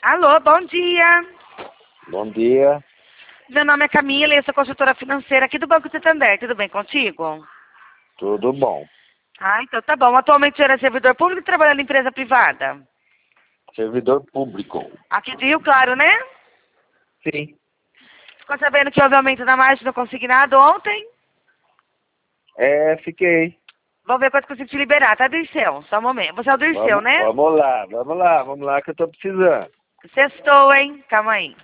Alô, bom dia. Bom dia. Meu nome é Camila e eu sou consultora financeira aqui do Banco Santander. Tudo bem contigo? Tudo bom? Ah, então tá bom. Atualmente o senhor é servidor público e trabalha em empresa privada? Servidor público. Aqui de Rio Claro, né? Sim. Ficou sabendo que houve aumento da margem do consignado ontem? Fiquei. Vamos ver quanto consigo te liberar, tá, Dirceu? Só um momento. Você é o Dirceu, Vamos, né? vamos lá que eu tô precisando. Sextou, hein? Calma aí.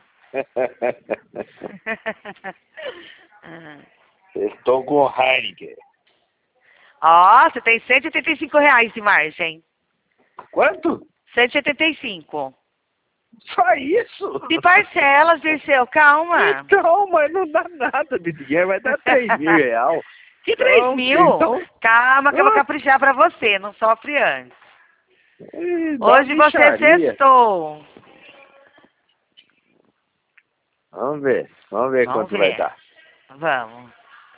Estou com Heineken. Ó, você tem R$ 185 de margem. Quanto? 185. Só isso? De parcelas, Dirceu, calma. Então, mas não dá nada de dinheiro, vai dar 3.000 real. Que 3 Então, mil? então Calma que eu vou caprichar pra você, não sofre antes. dá Hoje você mixaria. sextou. Vamos ver Vamos quanto vai ver. dar. Vamos.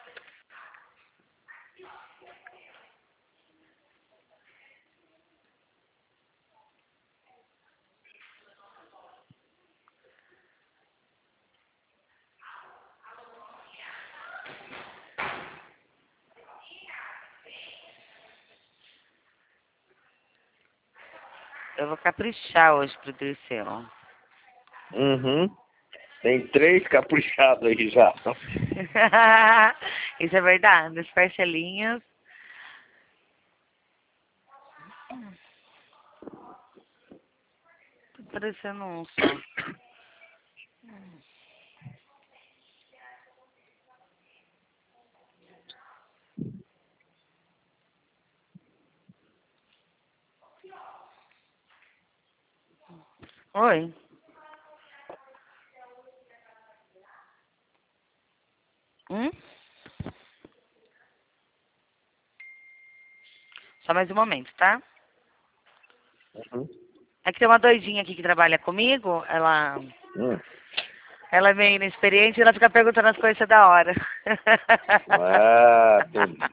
Eu vou caprichar hoje pro Dirceu. Uhum. Tem 3 caprichados aí já. Isso é verdade, as parcelinhas. Tá parecendo um só. Oi. Hum? Só mais um momento, tá? Uhum. É que tem uma doidinha aqui que trabalha comigo, ela Hum. é meio inexperiente e ela fica perguntando as coisas da hora. Entendi.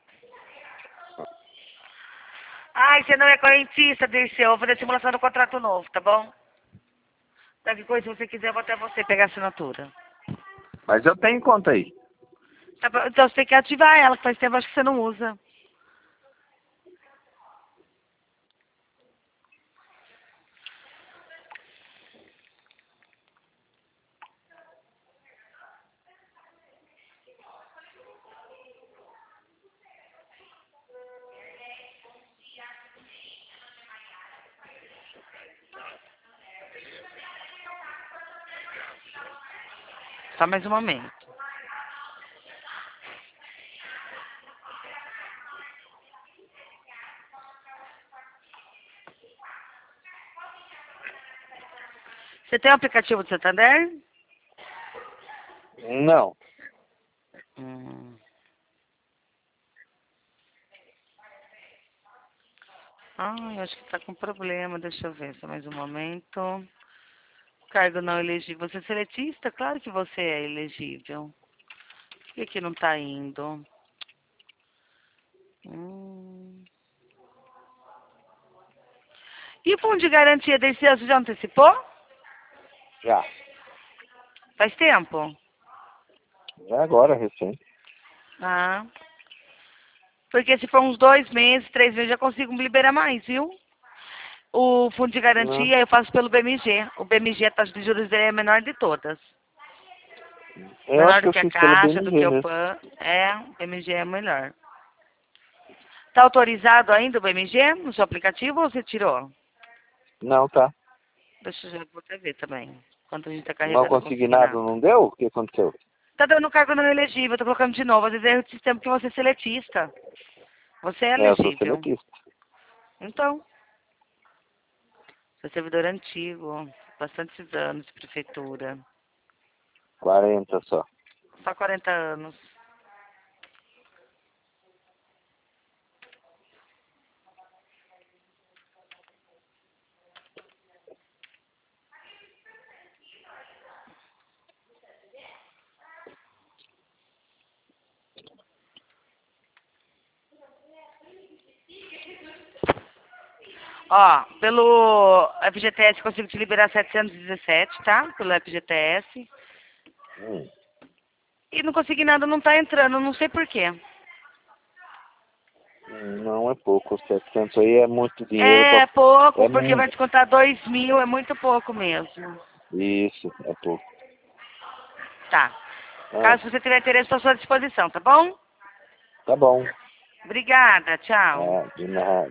Ai, você não é correntista, Dirceu. Eu vou fazer simulação do contrato novo, tá bom? Qualquer coisa, se você quiser, eu vou até você pegar a assinatura. Mas eu tenho conta aí. Tá bom? Então você tem que ativar ela, que faz tempo acho que você não usa. Só mais um momento. Você tem o aplicativo do Santander? Não. Hum. Ai, acho que tá com problema. Deixa eu ver, só mais um momento. Cargo não elegível. Você é seletista? Claro que você é elegível. Por que que não tá indo? Hum. E o fundo de garantia desse ano, você já antecipou? Já. Faz tempo? Já agora, recente. Ah. Porque se for uns 2 meses, 3 meses, já consigo me liberar mais, viu? O fundo de Não. garantia eu faço pelo BMG. O BMG, a taxa de juros dele é a menor de todas. Eu acho Menor que do eu que a fiz pelo Caixa, do BMG que o mesmo. PAN. É, o BMG é melhor. Tá autorizado ainda o BMG no seu aplicativo ou você tirou? Não, tá. Deixa eu já vou até ver também. Quanto a gente tá Não carregando consignado, consignado. não deu? O que aconteceu? Tá dando cargo não elegível, tô colocando de novo. Às vezes é o sistema que você é seletista. Você é Eu sou elegível. seletista. Então, sou servidor antigo, bastantes anos de prefeitura. 40 só. Só 40 anos. Ó, pelo FGTS consigo te liberar 717, tá? Pelo FGTS. Hum. E não consegui nada, não tá entrando, não sei por quê. Não é pouco, 700 aí é muito dinheiro É pouco, é porque vai muito. descontar 2.000, é muito pouco mesmo. Isso, é pouco. Tá. Ah, Caso você tiver interesse, estou à sua disposição, tá bom? tá bom. Obrigada, tchau. Ah, de nada.